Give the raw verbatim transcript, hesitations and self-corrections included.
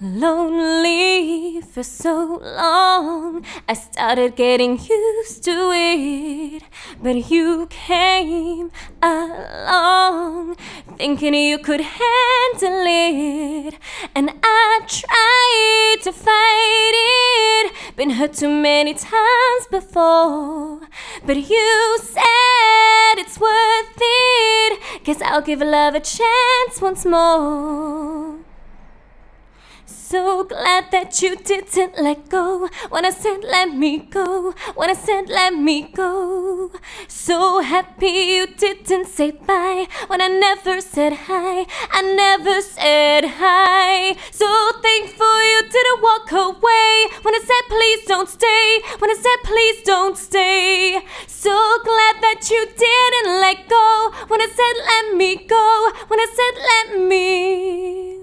Lonely for so long, I started getting used to it. But you came along, thinking you could handle it. And I tried to fight it, been hurt too many times before. But you said it's worth it, guess I'll give love a chance once more. So glad that you didn't let go when I said let me go, when I said let me go. So happy you didn't say bye when I never said hi, I never said hi. So thankful you didn't walk away when I said please don't stay, when I said please don't stay. So glad that you didn't let go when I said let me go, when I said let me